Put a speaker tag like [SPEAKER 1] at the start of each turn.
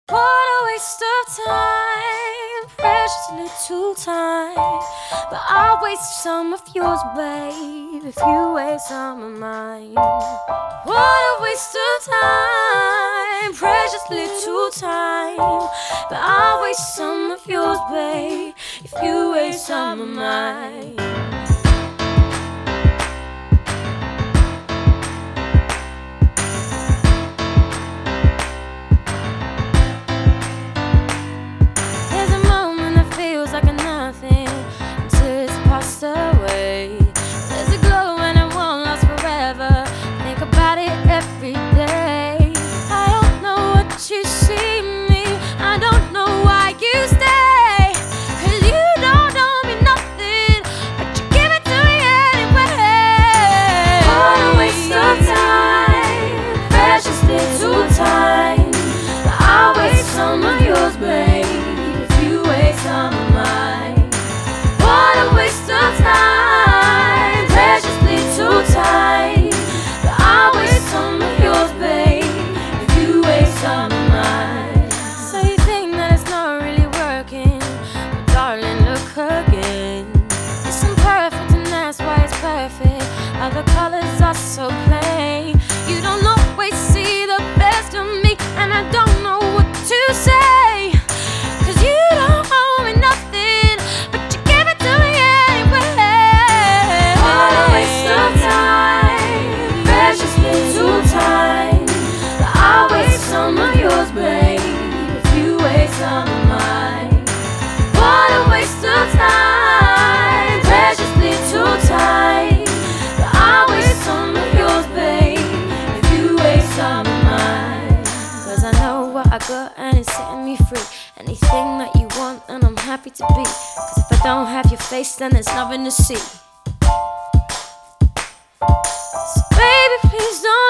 [SPEAKER 1] What a waste of time, precious little time. But I'll waste some of yours, babe, if you waste some of mine. What a waste of time, precious little time. But I'll waste some of yours, babe, if you waste some of mine. Away. There's a glow and it won't last forever. Think about it every day. I don't know what you see in me, I don't know why you stay. 'Cause you don't owe me nothing, but you give it to me anyway. What a waste of time, precious little time. But I'll waste some of yours, babe, if you waste some of mine. What a waste of time, precious little time. But I'll waste some of yours, babe, if you waste some of mine. So you think that it's not really working, but darling, look again. It's imperfect and that's why it's perfect. All the colors are so plain. You don't always see the best of me, and I don't know what to say. 'Cause you don't owe me nothing, but you give it to me anyway. What a waste of time, precious little time. But I'll waste some of yours, babe, if you waste some of mine. What a waste of time, precious little time. But I'll waste some of yours, babe, if you waste some of mine. 'Cause I know what I got and it's setting me free. Anything that you want and I'm happy to be. 'Cause if I don't have your face then there's nothing to see. So baby, please don't